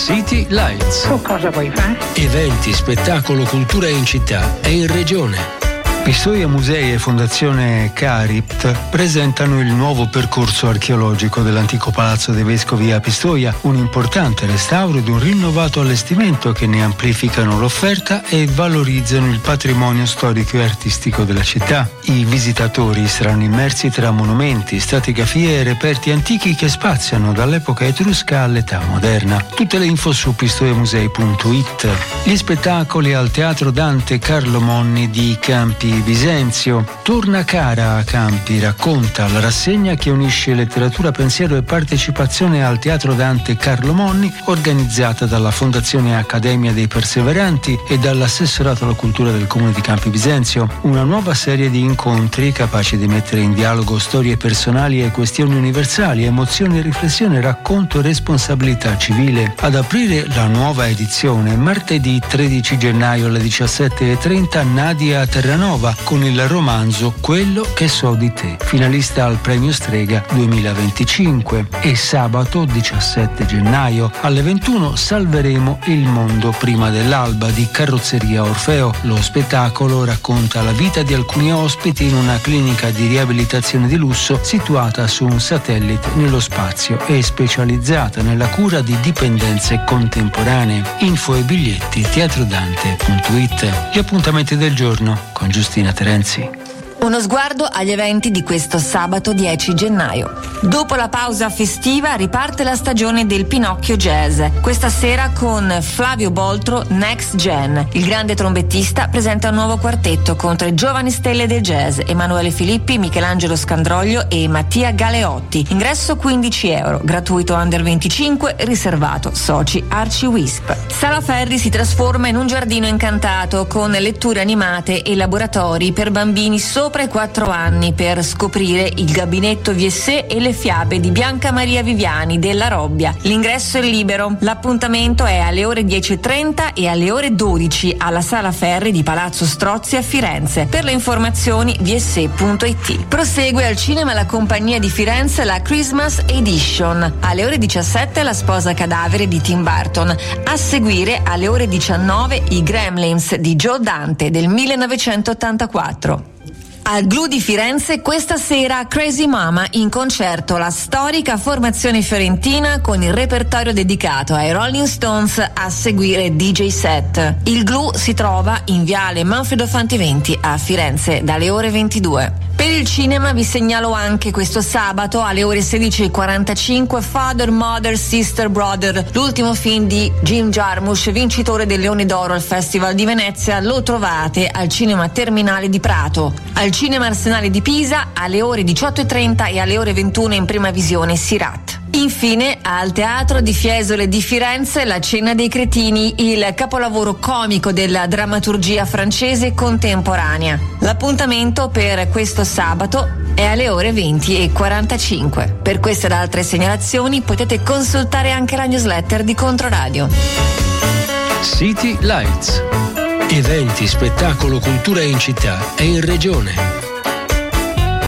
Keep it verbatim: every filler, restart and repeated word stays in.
City Lights. Tu cosa vuoi fare? Eventi, spettacolo, cultura in città e in regione. Pistoia Musei e Fondazione Caript presentano il nuovo percorso archeologico dell'antico Palazzo dei Vescovi a Pistoia, un importante restauro ed un rinnovato allestimento che ne amplificano l'offerta e valorizzano il patrimonio storico e artistico della città. I visitatori saranno immersi tra monumenti, stratigrafie e reperti antichi che spaziano dall'epoca etrusca all'età moderna. Tutte le info su pistoiamusei punto it. Gli spettacoli al Teatro Dante Carlo Monni di Campi Bisenzio. Torna cara a Campi, racconta la rassegna che unisce letteratura, pensiero e partecipazione al Teatro Dante Carlo Monni, organizzata dalla Fondazione Accademia dei Perseveranti e dall'assessorato alla cultura del Comune di Campi Bisenzio. Una nuova serie di incontri capaci di mettere in dialogo storie personali e questioni universali, emozioni e riflessione, racconto e responsabilità civile. Ad aprire la nuova edizione martedì tredici gennaio alle diciassette e trenta Nadia Terranova con il romanzo Quello che so di te, finalista al Premio Strega duemilaventicinque, e sabato diciassette gennaio alle ventuno Salveremo il mondo prima dell'alba di Carrozzeria Orfeo. Lo spettacolo racconta la vita di alcuni ospiti in una clinica di riabilitazione di lusso situata su un satellite nello spazio e specializzata nella cura di dipendenze contemporanee. Info e biglietti teatrodante punto it. Gli appuntamenti del giorno con Giustina Terenzi. Uno sguardo agli eventi di questo sabato dieci gennaio. Dopo la pausa festiva riparte la stagione del Pinocchio Jazz. Questa sera con Flavio Boltro Next Gen. Il grande trombettista presenta un nuovo quartetto con tre giovani stelle del jazz: Emanuele Filippi, Michelangelo Scandroglio e Mattia Galeotti. Ingresso quindici euro, gratuito under venticinque, riservato soci Arci Wisp. Sala Ferri si trasforma in un giardino incantato con letture animate e laboratori per bambini sopra i quattro anni per scoprire il gabinetto V S e le fiabe di Bianca Maria Viviani della Robbia. L'ingresso è libero. L'appuntamento è alle ore dieci e trenta e alle ore dodici alla Sala Ferri di Palazzo Strozzi a Firenze. Per le informazioni v s punto it. Prosegue al cinema La Compagnia di Firenze la Christmas Edition. Alle ore diciassette La sposa cadavere di Tim Burton. A seguire alle ore diciannove I Gremlins di Joe Dante del millenovecentottantaquattro. Al Glu di Firenze questa sera Crazy Mama in concerto, la storica formazione fiorentina con il repertorio dedicato ai Rolling Stones, a seguire D J set. Il Glu si trova in viale Manfredo Fantiventi a Firenze dalle ore ventidue. Per il cinema vi segnalo anche questo sabato alle ore sedici e quarantacinque Father, Mother, Sister, Brother, l'ultimo film di Jim Jarmusch, vincitore del Leone d'Oro al Festival di Venezia. Lo trovate al Cinema Terminale di Prato. Al Cinema Arsenale di Pisa alle ore diciotto e trenta e alle ore ventuno in prima visione Sirat. Infine al Teatro di Fiesole di Firenze La Cena dei Cretini, il capolavoro comico della drammaturgia francese contemporanea. L'appuntamento per questo sabato è alle ore venti e quarantacinque. Per queste ed altre segnalazioni potete consultare anche la newsletter di Controradio. City Lights. Eventi, spettacolo, cultura in città e in regione.